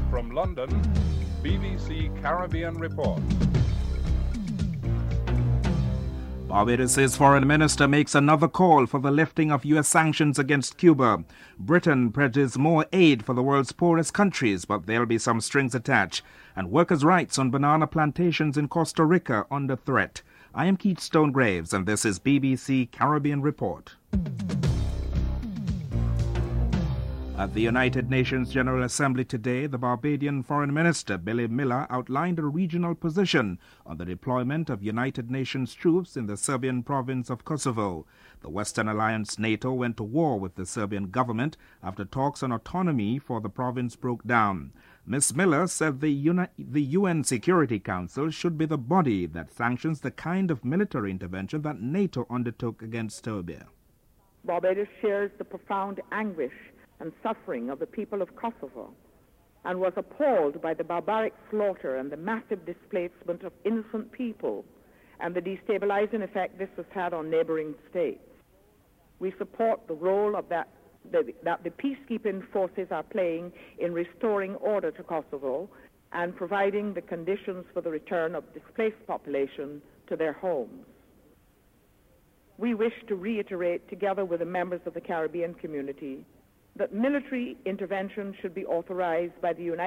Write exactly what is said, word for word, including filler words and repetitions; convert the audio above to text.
From London, B B C Caribbean Report. Barbados' foreign minister makes another call for the lifting of U S sanctions against Cuba. Britain pledges more aid for the world's poorest countries, but there'll be some strings attached. And workers' rights on banana plantations in Costa Rica under threat. I am Keith Stonegraves, and this is B B C Caribbean Report. At the United Nations General Assembly today, the Barbadian Foreign Minister Billy Miller outlined a regional position on the deployment of United Nations troops in the Serbian province of Kosovo. The Western Alliance NATO went to war with the Serbian government after talks on autonomy for the province broke down. Miz Miller said the, Uni- the U N Security Council should be the body that sanctions the kind of military intervention that NATO undertook against Serbia. Barbados shares the profound anguish and suffering of the people of Kosovo, and was appalled by the barbaric slaughter and the massive displacement of innocent people and the destabilizing effect this has had on neighboring states. We support the role of that, the, that the peacekeeping forces are playing in restoring order to Kosovo and providing the conditions for the return of displaced population to their homes. We wish to reiterate, together with the members of the Caribbean community, that military intervention should be authorized by the United